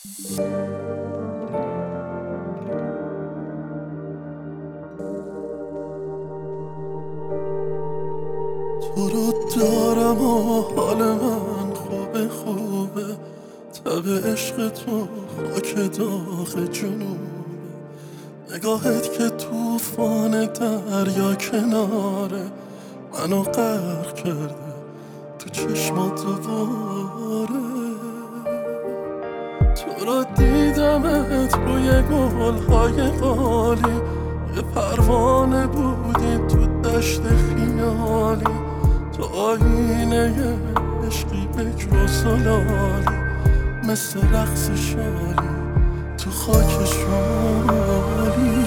تو رو دارم و حال من خوبه خوبه، تب عشق تو خاک داغ جنوبه. نگاهت که توفان دریا کناره، منو غرق کرده تو چشمات دوباره. تو رو دیدمت روی گلهای قالی، یه پروانه بودی تو دشت خیالی. تو آینه عشقی بکر و زلالی، مثل رقص شالی تو خاک شمالی.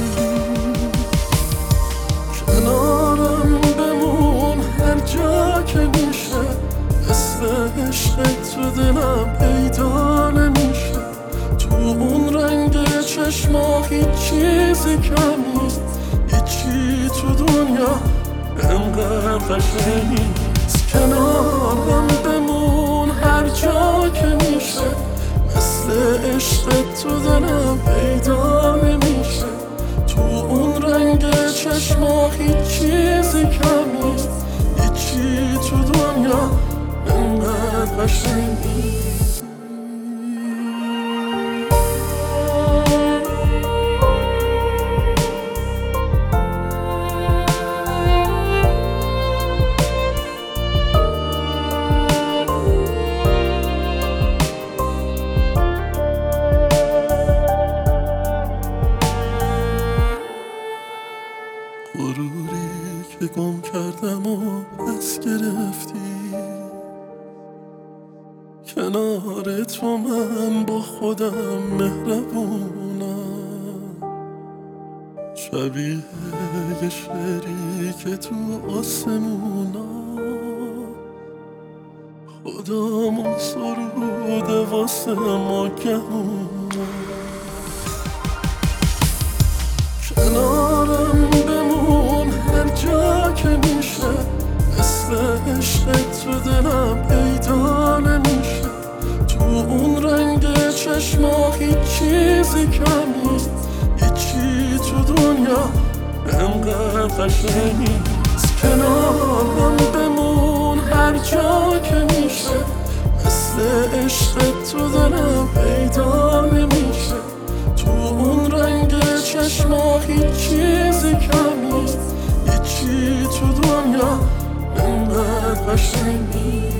کنارم بمون هر جا که میشه، مثل عشق تو دلم پیدا نمیشه. تو اون رنگ چشما هیچ چیزی کم نیست، هیچی تو دنیا انقدر قشنگ نیست. کنارم بمون هر جا که میشه، مثل عشق تو دلم پیدا نمیشه. تو اون رنگ چشما هیچ چیزی کم نیست، هیچی تو دنیا انقدر قشنگ نیست. غروری که گم کردم و پس گرفتی، کنار تو من با خودم مهربونم. شبیه یه شعری که تو آسمونم خدامون سروده واسه ما گمونم. کنارم بمون هر جا که میشه، مثل عشق تو دلم پیدا نمیشه. تو اون رنگ چشما هیچ چیزی کم نیست، هیچی تو دنیا انقدر قشنگ نیست. کنارم بمون هر جا که میشه، مثل عشق تو دلم پیدا نمیشه. تو اون رنگ چشما هیچ چیزی کم نیست، هیچی تو دنیا انقدر قشنگ نیست.